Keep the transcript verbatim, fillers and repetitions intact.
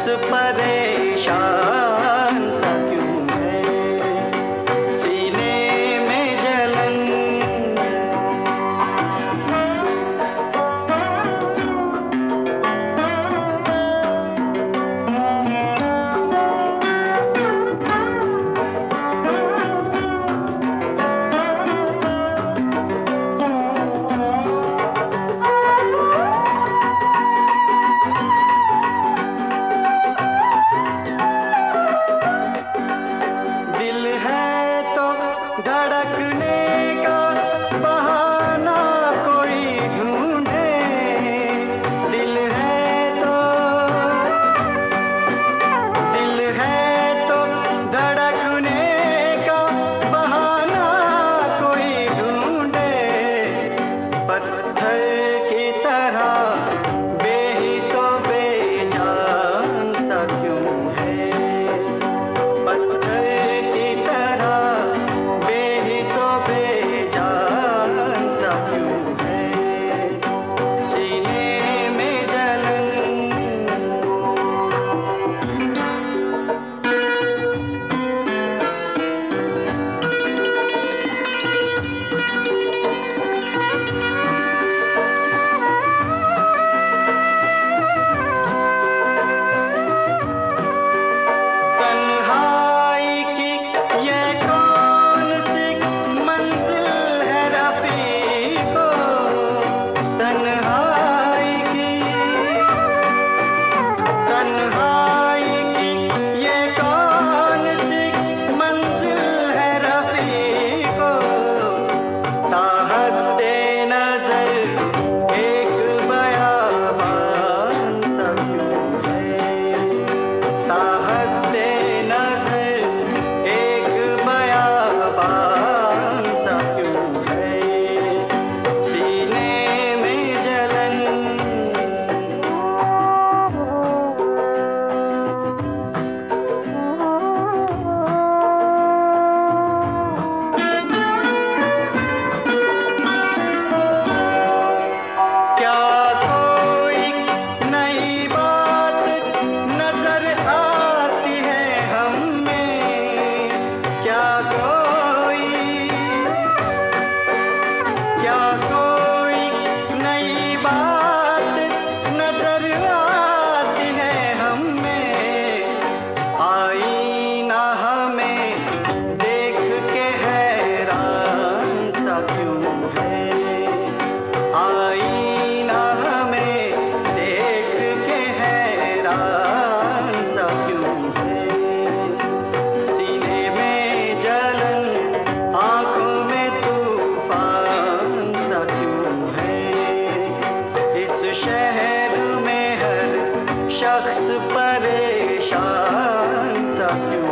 परेशान सा क्यों है, सीने में जलन। धड़कने का बहाना कोई ढूंढे, दिल है तो दिल है तो धड़कने का बहाना कोई ढूंढे। पत्थर की तरह बेहिसो बेजान सा क्यों है, पत्थर की तरह बेजान सा क्यों है, सीने में जलन। तन्हाई की ये कौन सी मंजिल है रफ़ीको, तन्हाई की तन्हाई की ये कौन सी मंजिल है रफ़ीको। ताहते नज़र एक बयाबान सा क्यों है, ताहते नज़र एक बयाबान सा क्यों है, सीने में जलन। क्या कोई नई बात नजर आती है हमें, क्या कोई क्या कोई नई बात नजर आती है हमें। आईना हमें देख के हैरान सा क्यों है, आईना हमें देख के हैरान सा क्यों है, सीने में जलन, आँखों में तूफान सा क्यों है। इस शहर में हर शख्स परेशान सा क्यों